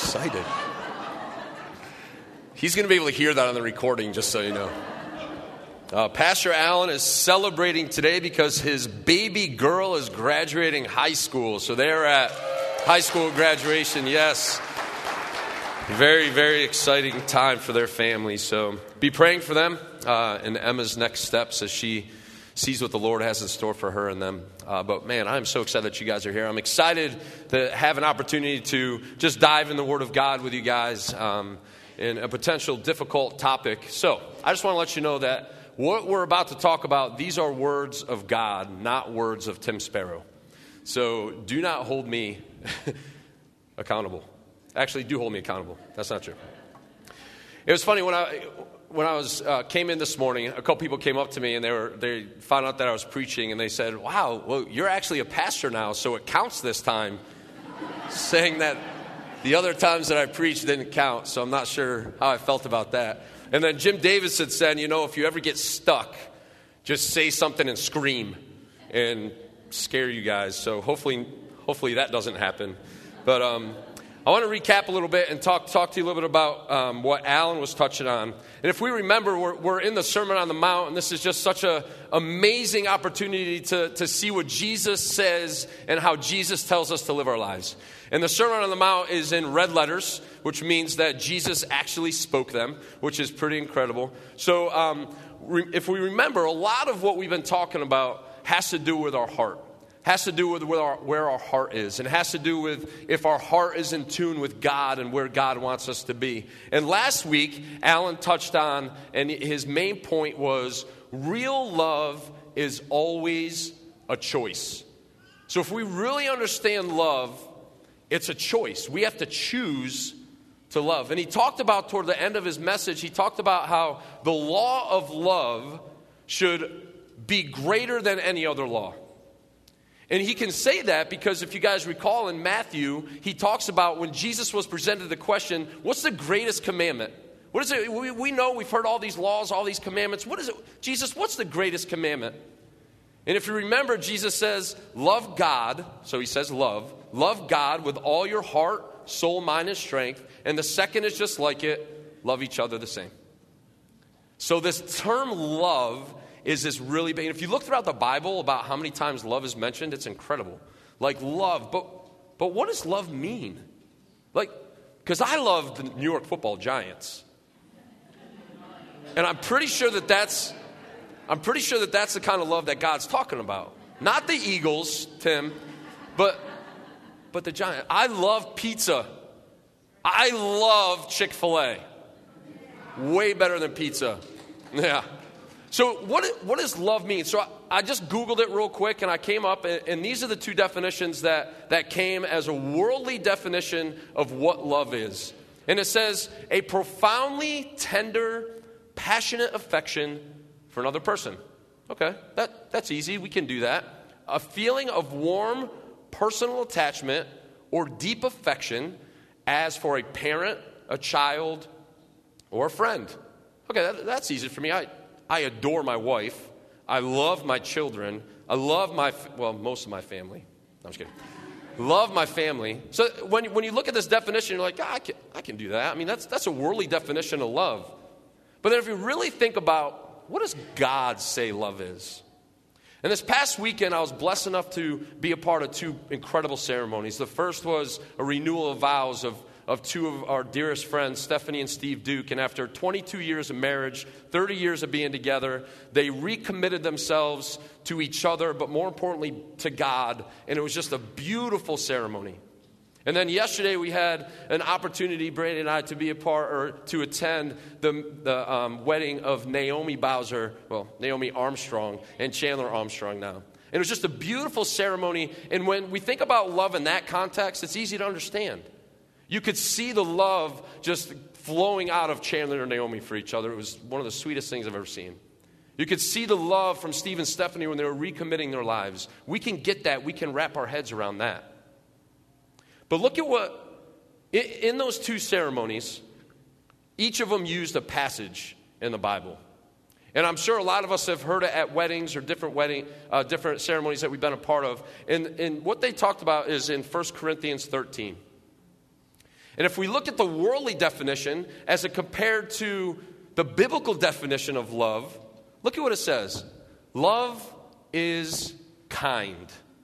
excited. He's going to be able to hear that on the recording, just so you know. Pastor Alan is celebrating today because his baby girl is graduating high school. So they're at high school graduation, yes. Very, very exciting time for their family. So be praying for them and Emma's next steps as she sees what the Lord has in store for her and them. But man, I'm so excited that you guys are here. I'm excited to have an opportunity to just dive in the Word of God with you guys in a potential difficult topic. So I just want to let you know that what we're about to talk about, these are words of God, not words of Tim Sparrow. So do not hold me accountable. Actually, do hold me accountable. That's not true. It was funny when I came in this morning. A couple people came up to me and they found out that I was preaching, and they said, "Wow, well, you're actually a pastor now, so it counts this time." Saying that the other times that I preached didn't count, so I'm not sure how I felt about that. And then Jim Davis had said, if you ever get stuck, just say something and scream and scare you guys. So hopefully that doesn't happen. But I want to recap a little bit and talk to you a little bit about what Alan was touching on. And if we remember, we're in the Sermon on the Mount, and this is just such an amazing opportunity to see what Jesus says and how Jesus tells us to live our lives. And the Sermon on the Mount is in red letters, which means that Jesus actually spoke them, which is pretty incredible. So if we remember, a lot of what we've been talking about has to do with our heart. Has to do with where our heart is. And has to do with if our heart is in tune with God and where God wants us to be. And last week, Alan touched on, and his main point was, real love is always a choice. So if we really understand love, it's a choice. We have to choose to love. And he talked about, toward the end of his message, he talked about how the law of love should be greater than any other law. And he can say that because if you guys recall in Matthew, he talks about when Jesus was presented the question, what's the greatest commandment? What is it? We know, we've heard all these laws, all these commandments. What is it? Jesus, what's the greatest commandment? And if you remember, Jesus says, love God. So he says love. Love God with all your heart, soul, mind, and strength. And the second is just like it, love each other the same. So this term love is this really big. And if you look throughout the Bible about how many times love is mentioned, it's incredible. Like love, but what does love mean? Like, because I love the New York Football Giants. And I'm pretty sure that that's the kind of love that God's talking about. Not the Eagles, Tim, but the Giants. I love pizza. I love Chick-fil-A. Way better than pizza. Yeah. So what does love mean? So I just Googled it real quick, and I came up, and these are the two definitions that came as a worldly definition of what love is. And it says, a profoundly tender, passionate affection for another person. Okay, that's easy. We can do that. A feeling of warm, personal attachment or deep affection as for a parent, a child, or a friend. Okay, that's easy for me. I adore my wife. I love my children. I love most of my family. No, I'm just kidding. Love my family. So when you look at this definition, you're like, I can do that. I mean, that's a worldly definition of love. But then if you really think about, what does God say love is? And this past weekend, I was blessed enough to be a part of two incredible ceremonies. The first was a renewal of vows of two of our dearest friends, Stephanie and Steve Duke. And after 22 years of marriage, 30 years of being together, they recommitted themselves to each other, but more importantly, to God. And it was just a beautiful ceremony. And then yesterday we had an opportunity, Brady and I, to be a part or to attend the wedding of Naomi Armstrong and Chandler Armstrong now. And it was just a beautiful ceremony. And when we think about love in that context, it's easy to understand. You could see the love just flowing out of Chandler and Naomi for each other. It was one of the sweetest things I've ever seen. You could see the love from Steve and Stephanie when they were recommitting their lives. We can get that. We can wrap our heads around that. But look at in those two ceremonies, each of them used a passage in the Bible. And I'm sure a lot of us have heard it at weddings or different ceremonies that we've been a part of. And what they talked about is in 1 Corinthians 13. And if we look at the worldly definition as it compared to the biblical definition of love, look at what it says. Love is kind.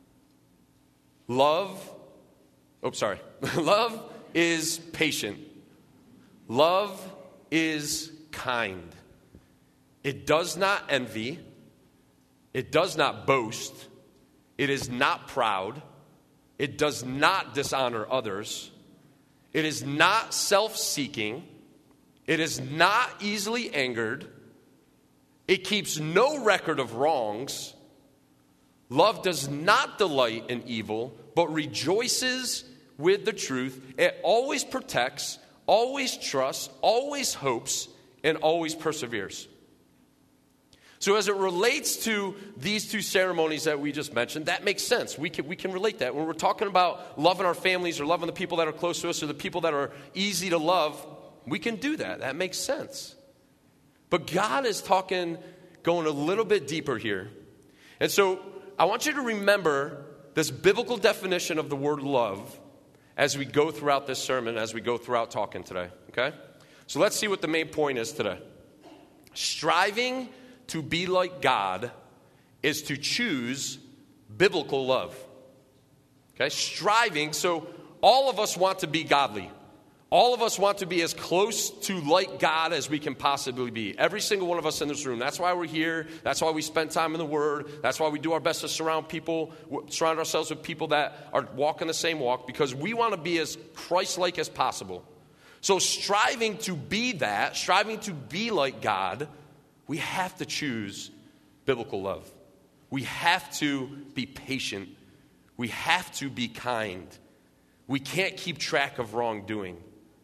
Love is patient. Love is kind. It does not envy. It does not boast. It is not proud. It does not dishonor others. It is not self-seeking. It is not easily angered. It keeps no record of wrongs. Love does not delight in evil, but rejoices with the truth. It always protects, always trusts, always hopes, and always perseveres. So as it relates to these two ceremonies that we just mentioned, that makes sense. We can relate that. When we're talking about loving our families or loving the people that are close to us or the people that are easy to love, we can do that. That makes sense. But God is going a little bit deeper here. And so I want you to remember this biblical definition of the word love as we go throughout this sermon, as we go throughout talking today. Okay? So let's see what the main point is today. Striving to be like God is to choose biblical love. Okay? Striving, so all of us want to be godly. All of us want to be as close to like God as we can possibly be. Every single one of us in this room. That's why we're here. That's why we spend time in the Word. That's why we do our best to surround ourselves with people that are walking the same walk, because we want to be as Christ-like as possible. So striving to be that, striving to be like God, we have to choose biblical love. We have to be patient. We have to be kind. We can't keep track of wrongdoing.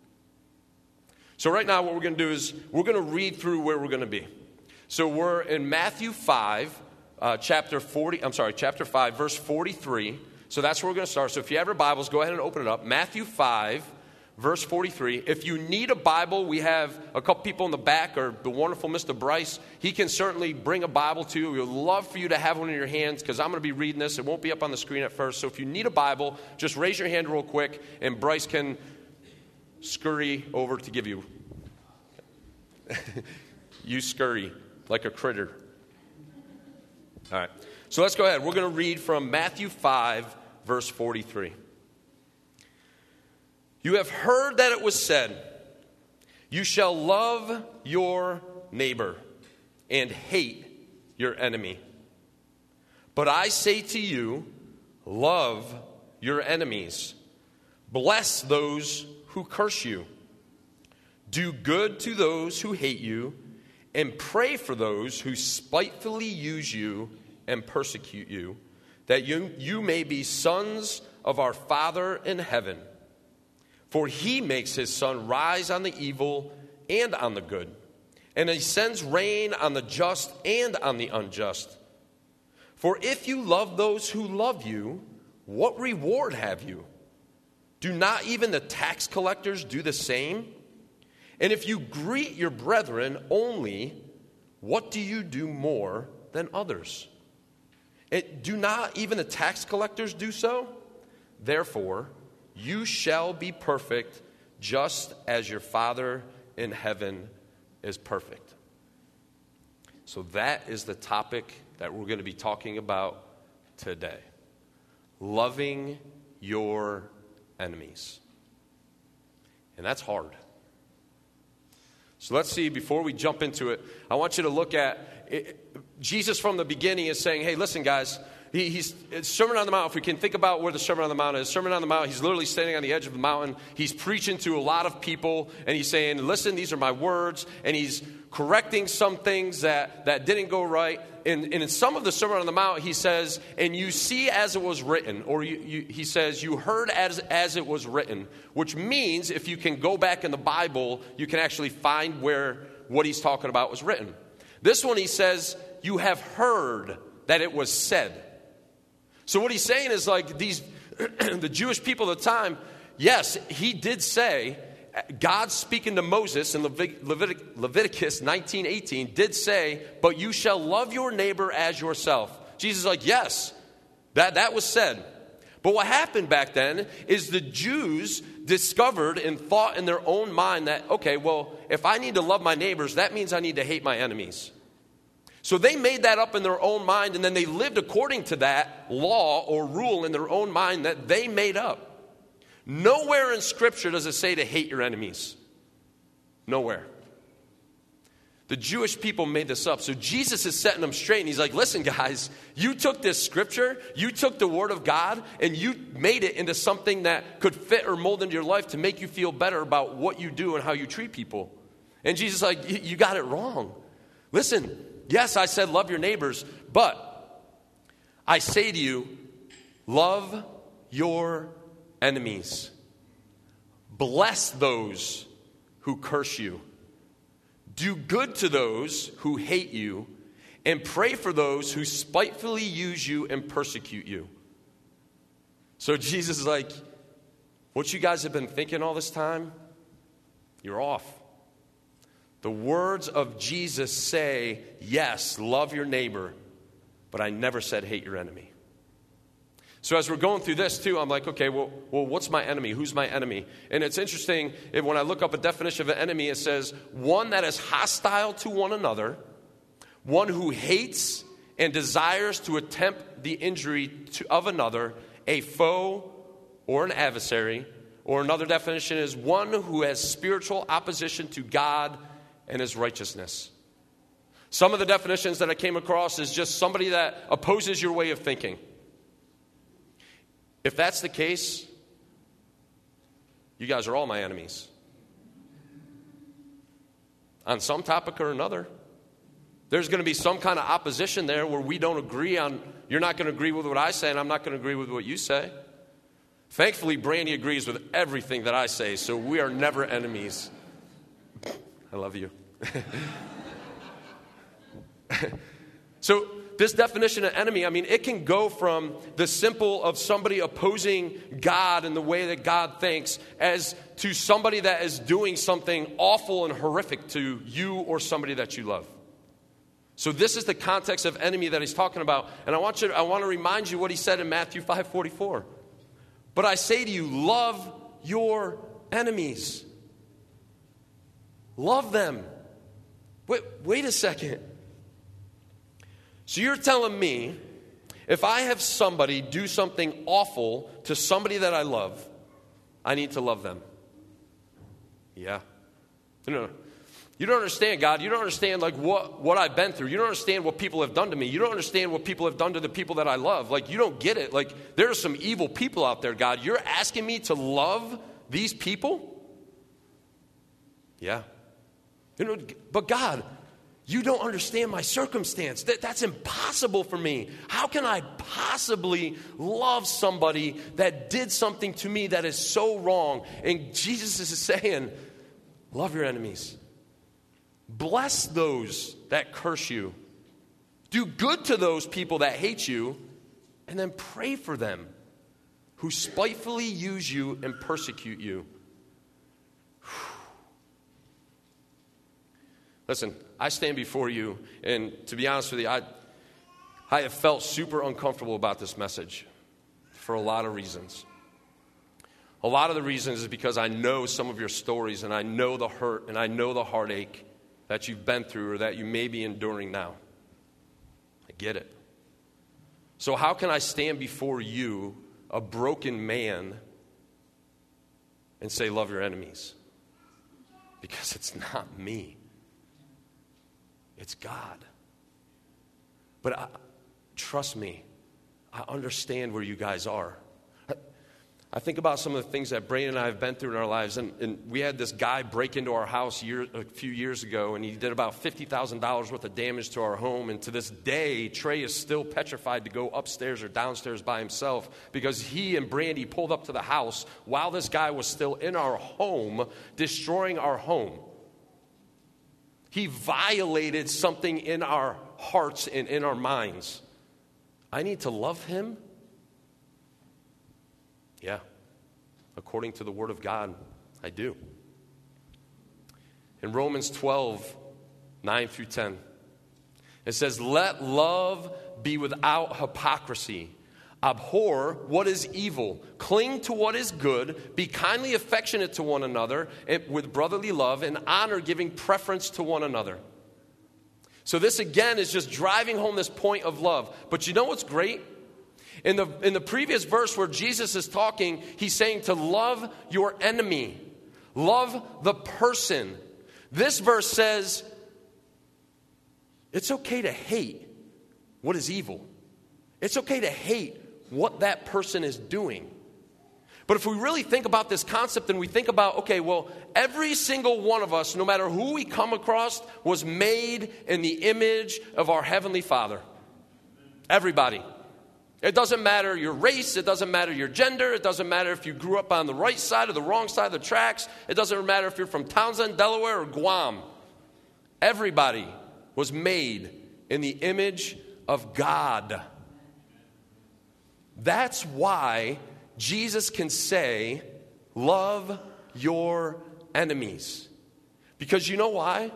So right now what we're going to do is we're going to read through where we're going to be. So we're in Matthew 5, chapter 5, verse 43. So that's where we're going to start. So if you have your Bibles, go ahead and open it up. Matthew 5, verse 43. If you need a Bible, we have a couple people in the back, or the wonderful Mr. Bryce. He can certainly bring a Bible to you. We would love for you to have one in your hands, because I'm going to be reading this. It won't be up on the screen at first. So if you need a Bible, just raise your hand real quick, and Bryce can scurry over to give you. You scurry like a critter. All right. So let's go ahead. We're going to read from Matthew 5, verse 43. You have heard that it was said, you shall love your neighbor and hate your enemy. But I say to you, love your enemies. Bless those who curse you. Do good to those who hate you, and pray for those who spitefully use you and persecute you, that you may be sons of our Father in heaven. For he makes his sun rise on the evil and on the good, and he sends rain on the just and on the unjust. For if you love those who love you, what reward have you? Do not even the tax collectors do the same? And if you greet your brethren only, what do you do more than others? Do not even the tax collectors do so? Therefore, you shall be perfect, just as your Father in heaven is perfect. So that is the topic that we're going to be talking about today. Loving your enemies. And that's hard. So let's see, before we jump into it, I want you to look at it. Jesus from the beginning is saying, hey, listen, guys, it's Sermon on the Mount. If we can think about where the Sermon on the Mount is, Sermon on the Mount, he's literally standing on the edge of the mountain. He's preaching to a lot of people, and he's saying, listen, these are my words, and he's correcting some things that didn't go right. And in some of the Sermon on the Mount, he says, and you see as it was written, or he says, you heard as it was written, which means if you can go back in the Bible, you can actually find where what he's talking about was written. This one, he says, you have heard that it was said. So what he's saying is like the Jewish people at the time, yes, he did say, God speaking to Moses in Leviticus 19:18 did say, but you shall love your neighbor as yourself. Jesus is like, yes, that was said. But what happened back then is the Jews discovered and thought in their own mind that, okay, well, if I need to love my neighbors, that means I need to hate my enemies. So they made that up in their own mind, and then they lived according to that law or rule in their own mind that they made up. Nowhere in Scripture does it say to hate your enemies. Nowhere. The Jewish people made this up. So Jesus is setting them straight, and he's like, listen, guys, you took this Scripture, you took the Word of God, and you made it into something that could fit or mold into your life to make you feel better about what you do and how you treat people. And Jesus is like, you got it wrong. Listen, yes, I said love your neighbors, but I say to you, love your enemies. Bless those who curse you. Do good to those who hate you, and pray for those who spitefully use you and persecute you. So Jesus is like, what you guys have been thinking all this time, you're off. The words of Jesus say, yes, love your neighbor, but I never said hate your enemy. So as we're going through this too, I'm like, okay, well, what's my enemy? Who's my enemy? And it's interesting, when I look up a definition of an enemy, it says, one that is hostile to one another, one who hates and desires to attempt the injury of another, a foe or an adversary, or another definition is one who has spiritual opposition to God and his righteousness. Some of the definitions that I came across is just somebody that opposes your way of thinking. If that's the case, you guys are all my enemies. On some topic or another. There's going to be some kind of opposition there where we don't agree on, you're not going to agree with what I say and I'm not going to agree with what you say. Thankfully, Brandy agrees with everything that I say, so we are never enemies. I love you. So this definition of enemy, I mean, it can go from the simple of somebody opposing God and the way that God thinks as to somebody that is doing something awful and horrific to you or somebody that you love. So this is the context of enemy that he's talking about. And I want to remind you what he said in Matthew 5:44. But I say to you, love your enemies. Love them. Wait a second. So you're telling me, if I have somebody do something awful to somebody that I love, I need to love them? Yeah. No. You don't understand, God. You don't understand like what I've been through. You don't understand what people have done to me. You don't understand what people have done to the people that I love. Like, you don't get it. Like, there are some evil people out there, God. You're asking me to love these people? Yeah. But God, you don't understand my circumstance. That's impossible for me. How can I possibly love somebody that did something to me that is so wrong? And Jesus is saying, love your enemies. Bless those that curse you. Do good to those people that hate you. And then pray for them who spitefully use you and persecute you. Listen, I stand before you, and to be honest with you, I have felt super uncomfortable about this message for a lot of reasons. A lot of the reasons is because I know some of your stories, and I know the hurt, and I know the heartache that you've been through or that you may be enduring now. I get it. So how can I stand before you, a broken man, and say, love your enemies? Because it's not me. It's God. But trust me, I understand where you guys are. I think about some of the things that Brandon and I have been through in our lives. And we had this guy break into our house a few years ago, and he did about $50,000 worth of damage to our home. And to this day, Trey is still petrified to go upstairs or downstairs by himself because he and Brandy pulled up to the house while this guy was still in our home, destroying our home. He violated something in our hearts and in our minds. I need to love him? Yeah. According to the Word of God, I do. In Romans 12, 9 through 10, it says, let love be without hypocrisy. Abhor what is evil. Cling to what is good. Be kindly affectionate to one another with brotherly love, and honor, giving preference to one another. So this again is just driving home this point of love. But you know what's great? In the previous verse where Jesus is talking, he's saying to love your enemy. Love the person. This verse says it's okay to hate what is evil. It's okay to hate what that person is doing. But if we really think about this concept and we think about, okay, well, every single one of us, no matter who we come across, was made in the image of our Heavenly Father. Everybody. It doesn't matter your race. It doesn't matter your gender. It doesn't matter if you grew up on the right side or the wrong side of the tracks. It doesn't matter if you're from Townsend, Delaware, or Guam. Everybody was made in the image of God. That's why Jesus can say, love your enemies. Because you know why?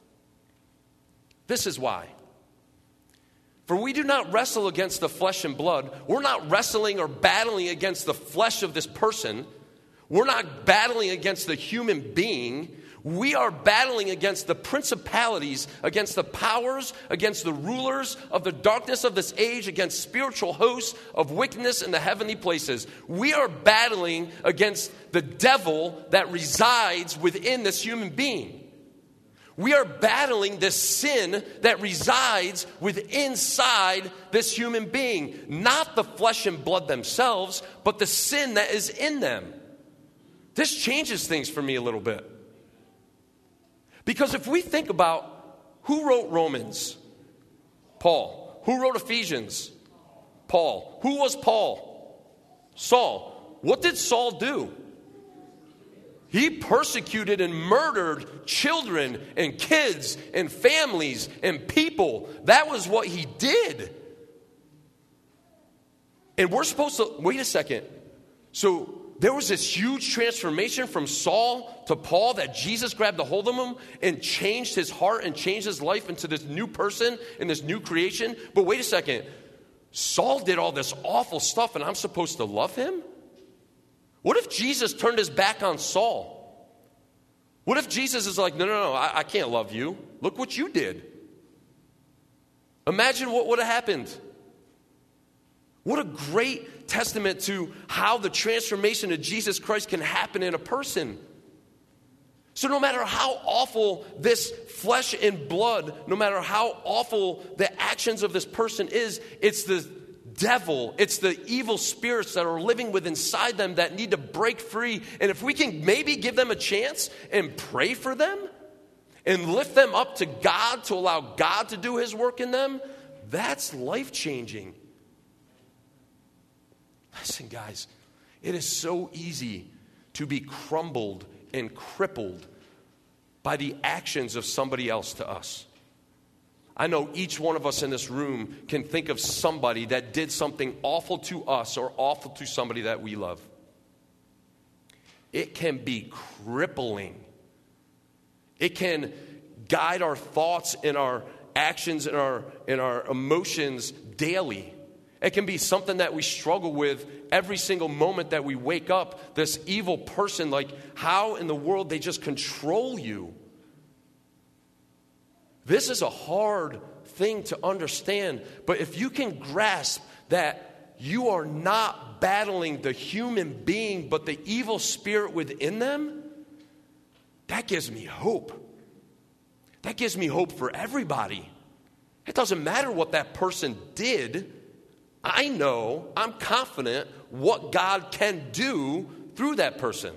This is why. For we do not wrestle against the flesh and blood. We're not wrestling or battling against the flesh of this person. We're not battling against the human being. We are battling against the principalities, against the powers, against the rulers of the darkness of this age, against spiritual hosts of wickedness in the heavenly places. We are battling against the devil that resides within this human being. We are battling this sin that resides inside this human being. Not the flesh and blood themselves, but the sin that is in them. This changes things for me a little bit. Because if we think about who wrote Romans? Paul. Who wrote Ephesians? Paul. Who was Paul? Saul. What did Saul do? He persecuted and murdered children and kids and families and people. That was what he did. And we're supposed to, wait a second. So there was this huge transformation from Saul to Paul that Jesus grabbed a hold of him and changed his heart and changed his life into this new person and this new creation. But wait a second. Saul did all this awful stuff and I'm supposed to love him? What if Jesus turned his back on Saul? What if Jesus is like, no, I can't love you. Look what you did. Imagine what would have happened. What a great testament to how the transformation of Jesus Christ can happen in a person. So no matter how awful this flesh and blood, no matter how awful the actions of this person is, it's the devil, it's the evil spirits that are living within inside them that need to break free. And if we can maybe give them a chance and pray for them and lift them up to God to allow God to do his work in them, that's life-changing. Listen, guys, it is so easy to be crumbled and crippled by the actions of somebody else to us. I know each one of us in this room can think of somebody that did something awful to us or awful to somebody that we love. It can be crippling. It can guide our thoughts and our actions and our emotions daily. It can be something that we struggle with every single moment that we wake up. This evil person, like how in the world they just control you. This is a hard thing to understand. But if you can grasp that you are not battling the human being, but the evil spirit within them, that gives me hope. That gives me hope for everybody. It doesn't matter what that person did. I know, I'm confident what God can do through that person.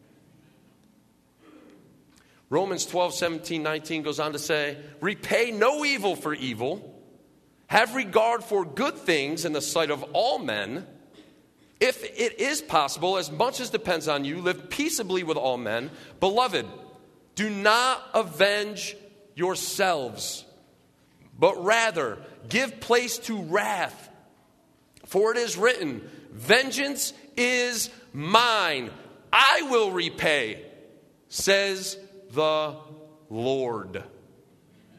Romans 12, 17, 19 goes on to say, repay no evil for evil. Have regard for good things in the sight of all men. If it is possible, as much as depends on you, live peaceably with all men. Beloved, do not avenge yourselves, but rather give place to wrath. For it is written, vengeance is mine. I will repay, says the Lord.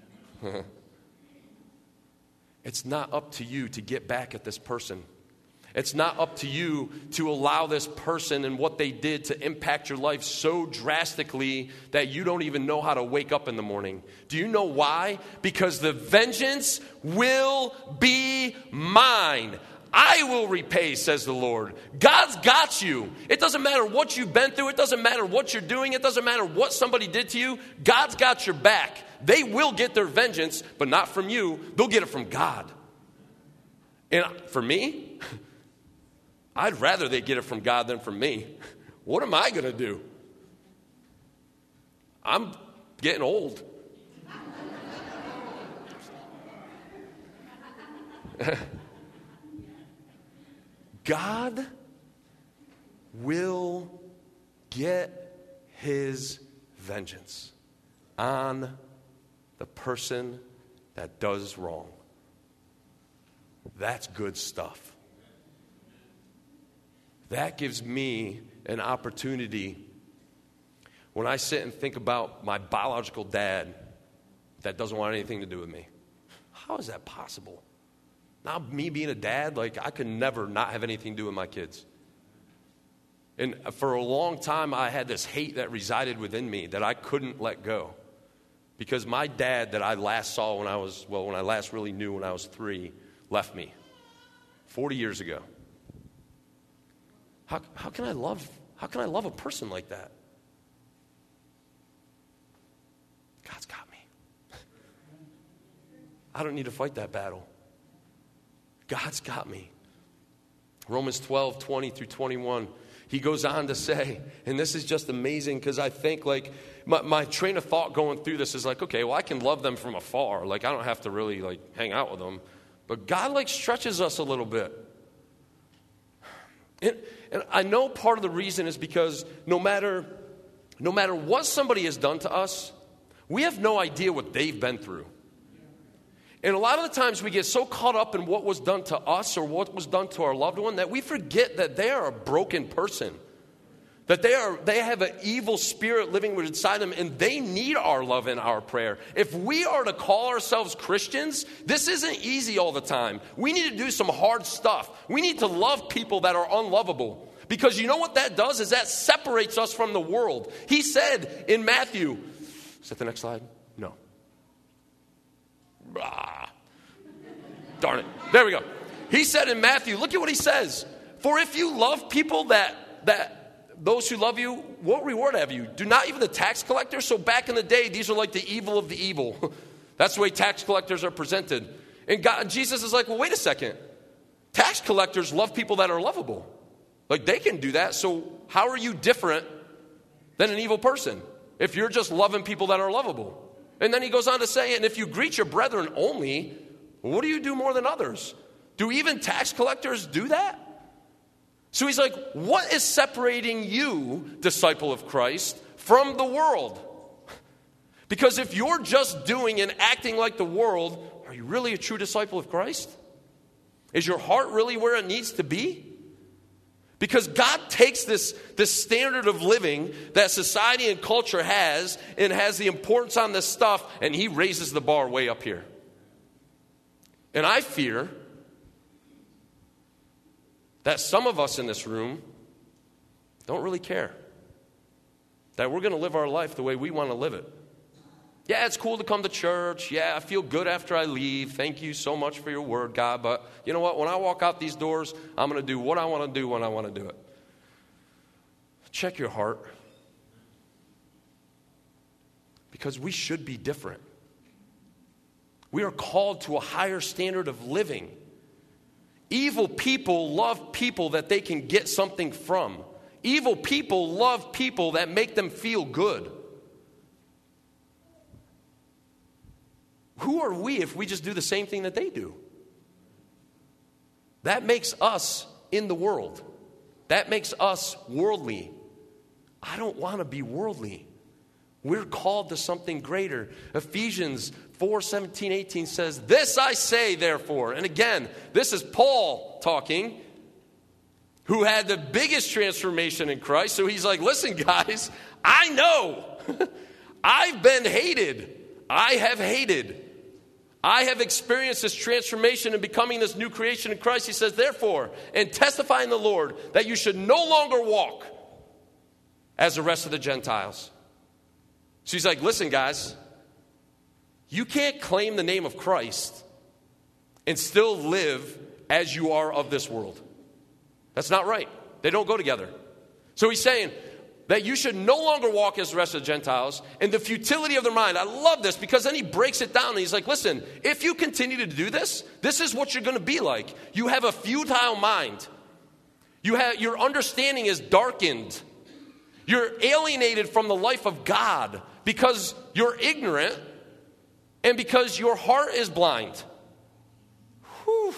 It's not up to you to get back at this person. It's not up to you to allow this person and what they did to impact your life so drastically that you don't even know how to wake up in the morning. Do you know why? Because the vengeance will be mine. I will repay, says the Lord. God's got you. It doesn't matter what you've been through. It doesn't matter what you're doing. It doesn't matter what somebody did to you. God's got your back. They will get their vengeance, but not from you. They'll get it from God. And for me, I'd rather they get it from God than from me. What am I going to do? I'm getting old. God will get his vengeance on the person that does wrong. That's good stuff. That gives me an opportunity when I sit and think about my biological dad that doesn't want anything to do with me. How is that possible? Now, me being a dad, I could never not have anything to do with my kids. And for a long time, I had this hate that resided within me that I couldn't let go. Because my dad that I last saw when I last really knew when I was 3, left me 40 years ago. How can I love a person like that? God's got me. I don't need to fight that battle. God's got me. Romans 12, 20 through 21. He goes on to say, and this is just amazing because I think my train of thought going through this is okay, well, I can love them from afar. I don't have to really hang out with them. But God stretches us a little bit. And I know part of the reason is because no matter what somebody has done to us, we have no idea what they've been through. And a lot of the times we get so caught up in what was done to us or what was done to our loved one that we forget that they are a broken person. That they have an evil spirit living inside them, and they need our love and our prayer. If we are to call ourselves Christians, this isn't easy all the time. We need to do some hard stuff. We need to love people that are unlovable. Because you know what that does is that separates us from the world. He said in Matthew, is that the next slide? No. Darn it. There we go. He said in Matthew, look at what he says. For if you love people that those who love you, what reward have you? Do not even the tax collectors? So back in the day, these are like the evil of the evil. That's the way tax collectors are presented. And Jesus is like, well, wait a second. Tax collectors love people that are lovable. They can do that. So how are you different than an evil person if you're just loving people that are lovable? And then he goes on to say, and if you greet your brethren only, what do you do more than others? Do even tax collectors do that? So he's like, what is separating you, disciple of Christ, from the world? Because if you're just doing and acting like the world, are you really a true disciple of Christ? Is your heart really where it needs to be? Because God takes this standard of living that society and culture has and has the importance on this stuff, and he raises the bar way up here. And I fear that some of us in this room don't really care. That we're going to live our life the way we want to live it. Yeah, it's cool to come to church. Yeah, I feel good after I leave. Thank you so much for your word, God. But you know what? When I walk out these doors, I'm going to do what I want to do when I want to do it. Check your heart. Because we should be different. We are called to a higher standard of living. Evil people love people that they can get something from. Evil people love people that make them feel good. Who are we if we just do the same thing that they do? That makes us in the world. That makes us worldly. I don't want to be worldly. We're called to something greater. Ephesians 4:17-18 says, this I say, therefore. And again, this is Paul talking, who had the biggest transformation in Christ. So he's like, listen, guys, I know. I've been hated. I have hated. I have experienced this transformation and becoming this new creation in Christ. He says, therefore, and testify in the Lord that you should no longer walk as the rest of the Gentiles. So he's like, listen, guys, you can't claim the name of Christ and still live as you are of this world. That's not right. They don't go together. So he's saying that you should no longer walk as the rest of the Gentiles in the futility of their mind. I love this because then he breaks it down and he's like, listen, if you continue to do this, this is what you're going to be like. You have a futile mind. Your understanding is darkened. You're alienated from the life of God because you're ignorant and because your heart is blind. Whew.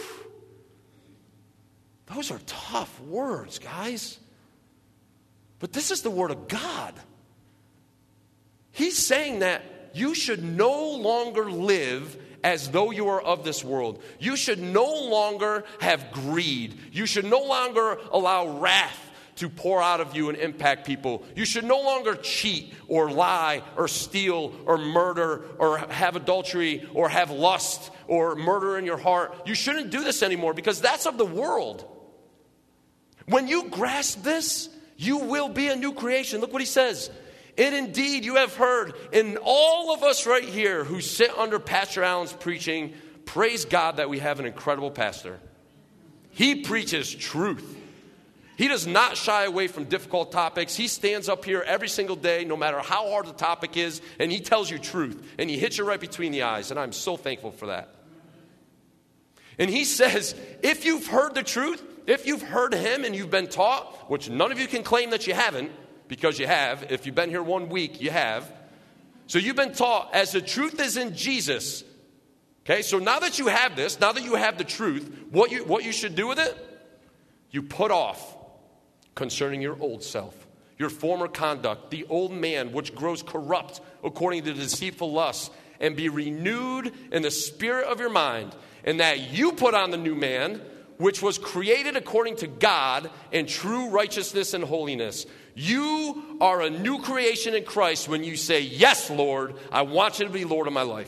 Those are tough words, guys. But this is the word of God. He's saying that you should no longer live as though you are of this world. You should no longer have greed. You should no longer allow wrath to pour out of you and impact people. You should no longer cheat or lie or steal or murder or have adultery or have lust or murder in your heart. You shouldn't do this anymore because that's of the world. When you grasp this, you will be a new creation. Look what he says. And indeed, you have heard, and all of us right here who sit under Pastor Allen's preaching, praise God that we have an incredible pastor. He preaches truth. He does not shy away from difficult topics. He stands up here every single day, no matter how hard the topic is, and he tells you truth. And he hits you right between the eyes, and I'm so thankful for that. And he says, if you've heard the truth, if you've heard him and you've been taught, which none of you can claim that you haven't, because you have. If you've been here 1 week, you have. So you've been taught as the truth is in Jesus. Okay, so now that you have this, now that you have the truth, what you should do with it? You put off concerning your old self, your former conduct, the old man which grows corrupt according to deceitful lusts, and be renewed in the spirit of your mind, and that you put on the new man, which was created according to God in true righteousness and holiness. You are a new creation in Christ when you say, yes, Lord, I want you to be Lord of my life.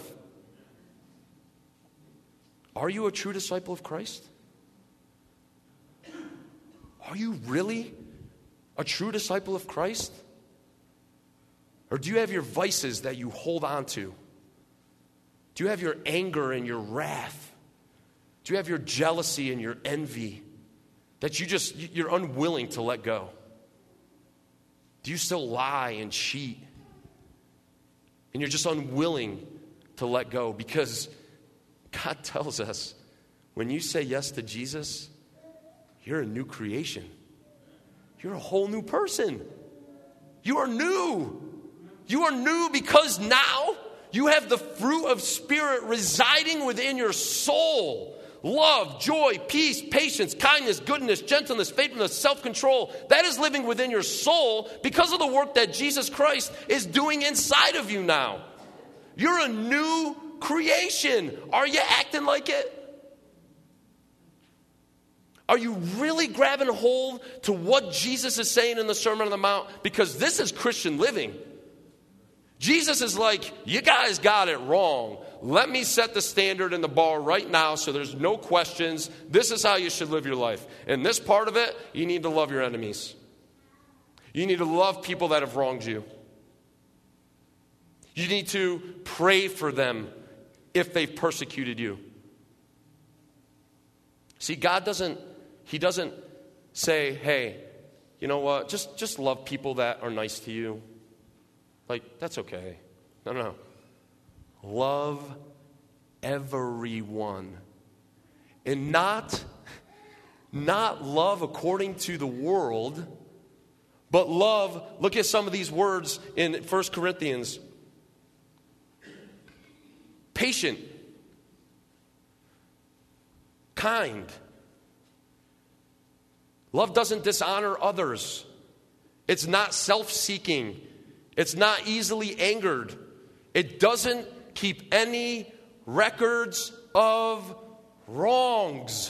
Are you a true disciple of Christ? Are you really a true disciple of Christ? Or do you have your vices that you hold on to? Do you have your anger and your wrath? Do you have your jealousy and your envy that you're unwilling to let go? Do you still lie and cheat? And you're just unwilling to let go? Because God tells us when you say yes to Jesus, you're a new creation. You're a whole new person. You are new. You are new because now you have the fruit of Spirit residing within your soul. Love, joy, peace, patience, kindness, goodness, gentleness, faithfulness, self-control. That is living within your soul because of the work that Jesus Christ is doing inside of you now. You're a new creation. Are you acting like it? Are you really grabbing hold to what Jesus is saying in the Sermon on the Mount? Because this is Christian living. Jesus is like, you guys got it wrong. Let me set the standard and the bar right now so there's no questions. This is how you should live your life. And this part of it, you need to love your enemies. You need to love people that have wronged you. You need to pray for them if they've persecuted you. See, God doesn't say, hey, you know what, just love people that are nice to you. Like, that's okay. No. Love everyone. And not love according to the world, but love, look at some of these words in 1 Corinthians. Patient. Kind. Love doesn't dishonor others. It's not self-seeking. It's not easily angered. It doesn't keep any records of wrongs.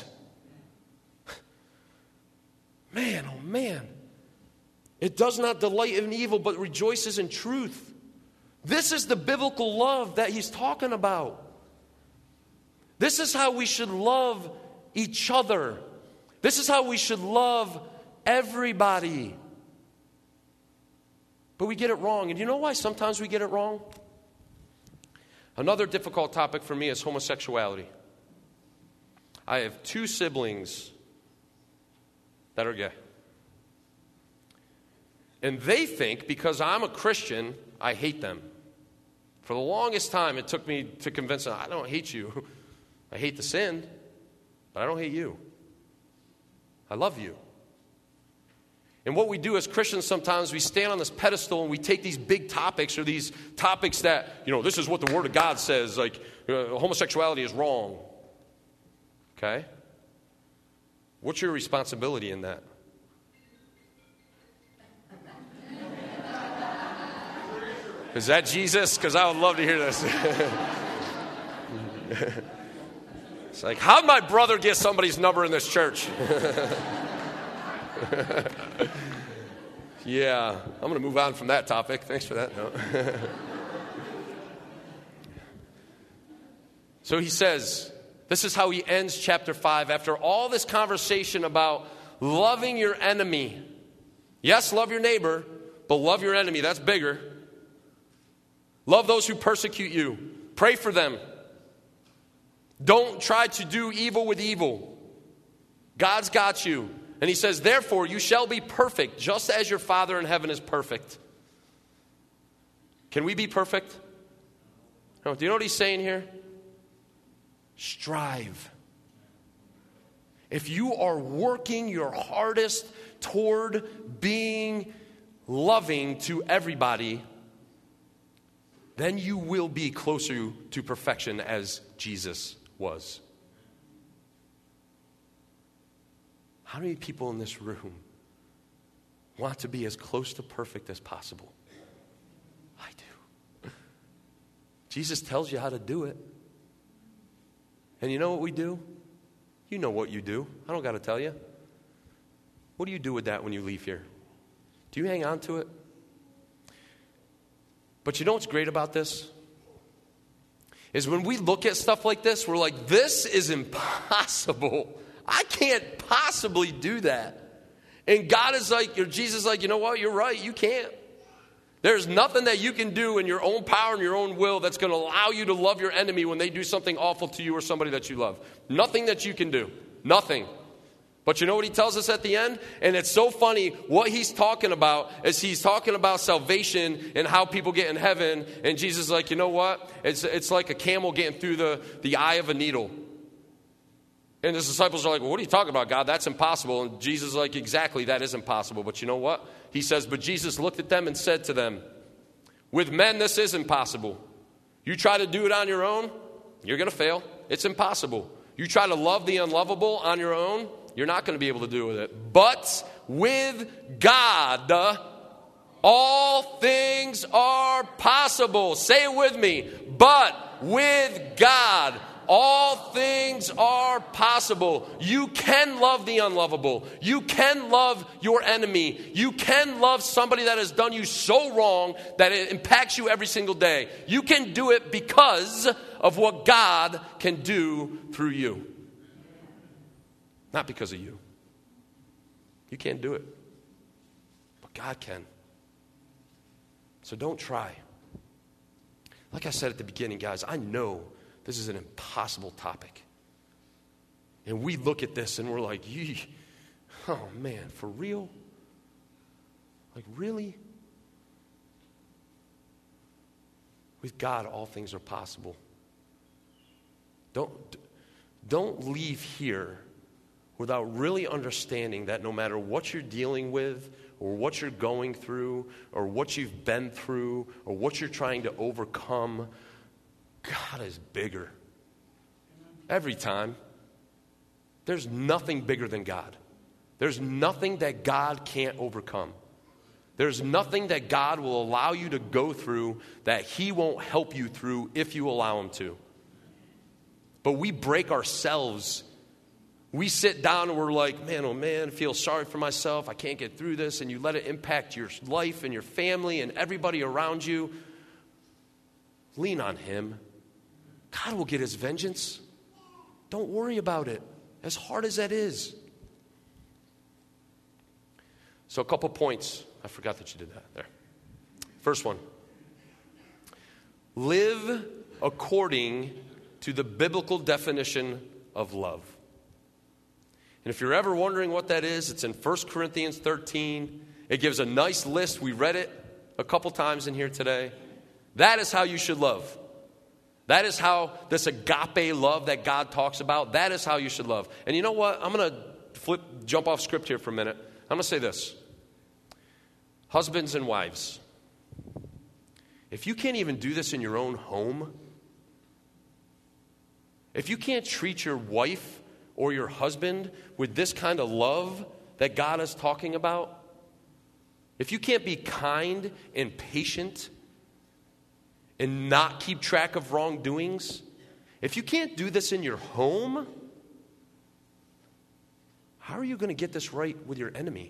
Man, oh man. It does not delight in evil, but rejoices in truth. This is the biblical love that he's talking about. This is how we should love each other. This is how we should love everybody. But we get it wrong. And you know why sometimes we get it wrong? Another difficult topic for me is homosexuality. I have 2 siblings that are gay. And they think because I'm a Christian, I hate them. For the longest time, it took me to convince them, I don't hate you. I hate the sin, but I don't hate you. I love you. And what we do as Christians sometimes, we stand on this pedestal and we take these big topics or these topics that, this is what the Word of God says, like homosexuality is wrong. Okay? What's your responsibility in that? Is that Jesus? Because I would love to hear this. It's like, how'd my brother get somebody's number in this church? Yeah, I'm going to move on from that topic. Thanks for that. No. So he says, this is how he ends chapter 5. After all this conversation about loving your enemy. Yes, love your neighbor, but love your enemy. That's bigger. Love those who persecute you. Pray for them. Don't try to do evil with evil. God's got you. And he says, therefore, you shall be perfect, just as your Father in heaven is perfect. Can we be perfect? No. Do you know what he's saying here? Strive. If you are working your hardest toward being loving to everybody, then you will be closer to perfection as Jesus was. How many people in this room want to be as close to perfect as possible? I do. Jesus tells you how to do it. And you know what we do? You know what you do. I don't got to tell you. What do you do with that when you leave here? Do you hang on to it? But you know what's great about this? Is when we look at stuff like this, we're like, this is impossible. I can't possibly do that. And God is like, or Jesus is like, you know what? You're right. You can't. There's nothing that you can do in your own power and your own will that's going to allow you to love your enemy when they do something awful to you or somebody that you love. Nothing that you can do. Nothing. But you know what he tells us at the end? And it's so funny, what he's talking about is he's talking about salvation and how people get in heaven. And Jesus is like, you know what? It's like a camel getting through the eye of a needle. And his disciples are like, well, what are you talking about, God? That's impossible. And Jesus is like, exactly, that is impossible. But you know what? He says, but Jesus looked at them and said to them, with men, this is impossible. You try to do it on your own, you're going to fail. It's impossible. You try to love the unlovable on your own, you're not going to be able to do it. But with God, all things are possible. Say it with me. But with God, all things are possible. You can love the unlovable. You can love your enemy. You can love somebody that has done you so wrong that it impacts you every single day. You can do it because of what God can do through you. Not because of you. You can't do it. But God can. So don't try. Like I said at the beginning, guys, I know this is an impossible topic. And we look at this and we're like, yee, oh man, for real? Like, really? With God, all things are possible. Don't leave here without really understanding that no matter what you're dealing with or what you're going through or what you've been through or what you're trying to overcome, God is bigger. Every time. There's nothing bigger than God. There's nothing that God can't overcome. There's nothing that God will allow you to go through that He won't help you through if you allow Him to. But we break ourselves. We sit down and we're like, man, oh man, I feel sorry for myself. I can't get through this. And you let it impact your life and your family and everybody around you. Lean on Him. God will get His vengeance. Don't worry about it, as hard as that is. So a couple points. I forgot that you did that there. First one. Live according to the biblical definition of love. And if you're ever wondering what that is, it's in 1 Corinthians 13. It gives a nice list. We read it a couple times in here today. That is how you should love. That is how this agape love that God talks about, that is how you should love. And you know what? I'm going to jump off script here for a minute. I'm going to say this. Husbands and wives, if you can't even do this in your own home, if you can't treat your wife or your husband with this kind of love that God is talking about, if you can't be kind and patient and not keep track of wrongdoings, if you can't do this in your home, how are you going to get this right with your enemy?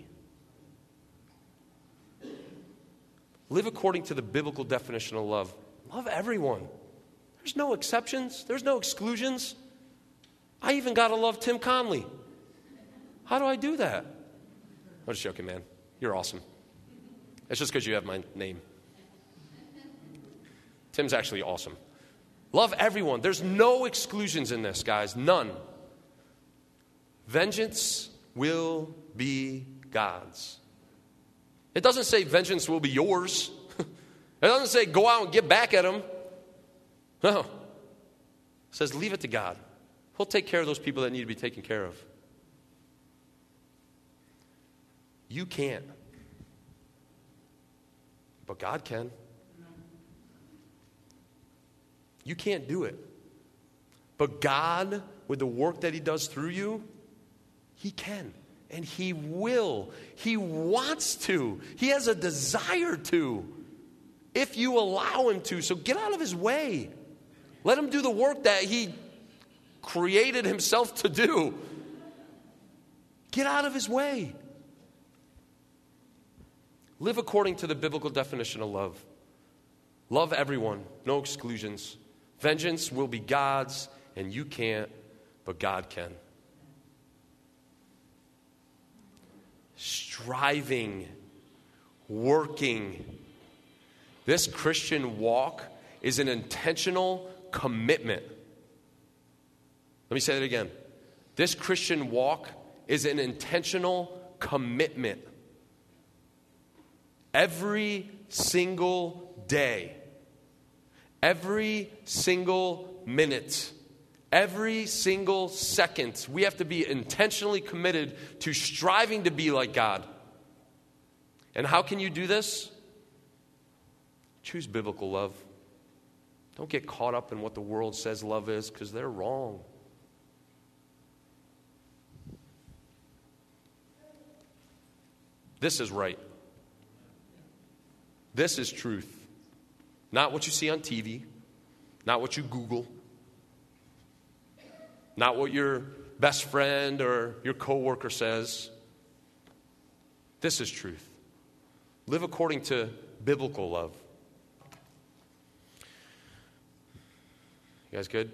Live according to the biblical definition of love. Love everyone. There's no exceptions. There's no exclusions. I even got to love Tim Conley. How do I do that? I'm just joking, man. You're awesome. It's just because you have my name. Tim's actually awesome. Love everyone. There's no exclusions in this, guys. None. Vengeance will be God's. It doesn't say vengeance will be yours. It doesn't say go out and get back at them. No. It says leave it to God. He'll take care of those people that need to be taken care of. You can't. But God can. You can't do it. But God, with the work that He does through you, He can. And He will. He wants to. He has a desire to. If you allow Him to. So get out of His way. Let Him do the work that He created Himself to do. Get out of His way. Live according to the biblical definition of love. Love everyone. No exclusions. Vengeance will be God's, and you can't, but God can. Striving, working. This Christian walk is an intentional commitment. Let me say that again. This Christian walk is an intentional commitment. Every single day. Every single minute, every single second, we have to be intentionally committed to striving to be like God. And how can you do this? Choose biblical love. Don't get caught up in what the world says love is, because they're wrong. This is right. This is truth. Not what you see on TV, not what you Google, not what your best friend or your coworker says. This is truth. Live according to biblical love. You guys good?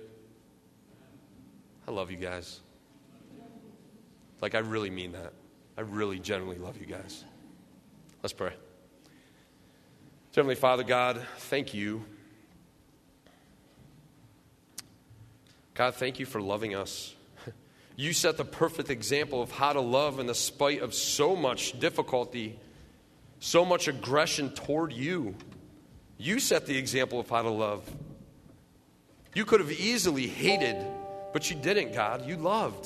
I love you guys. Like, I really mean that. I really genuinely love you guys. Let's pray. Heavenly Father, God, thank you. God, thank you for loving us. You set the perfect example of how to love in the spite of so much difficulty, so much aggression toward you. You set the example of how to love. You could have easily hated, but you didn't, God. You loved.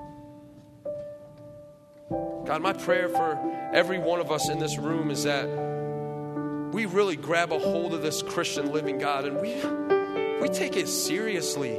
God, my prayer for every one of us in this room is that we really grab a hold of this Christian living God and we take it seriously.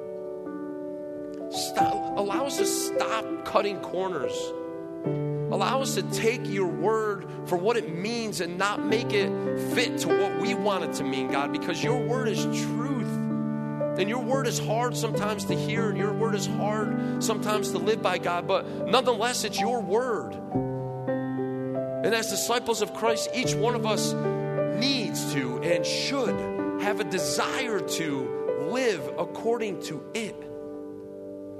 Allow us to stop cutting corners. Allow us to take your word for what it means and not make it fit to what we want it to mean, God, because your word is truth. And your word is hard sometimes to hear, and your word is hard sometimes to live by, God, but nonetheless, it's your word. And as disciples of Christ, each one of us needs to and should have a desire to live according to it.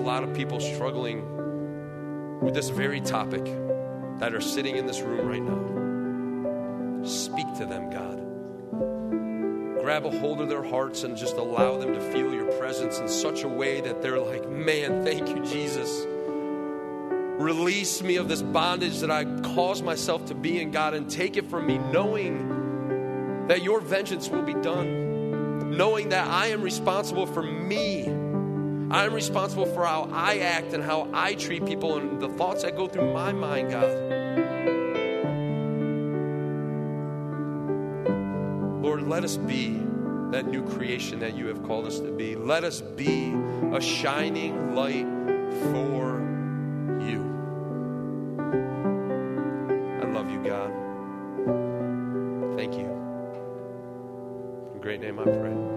lot of people struggling with this very topic that are sitting in this room right now. Speak to them, God. Grab a hold of their hearts and just allow them to feel your presence in such a way that they're like, man, thank you, Jesus. Release me of this bondage that I caused myself to be in, God, and take it from me, knowing that your vengeance will be done, knowing that I am responsible for me. I am responsible for how I act and how I treat people and the thoughts that go through my mind, God. Lord, let us be that new creation that you have called us to be. Let us be a shining light for you. I love you, God. Thank you. In your great name I pray.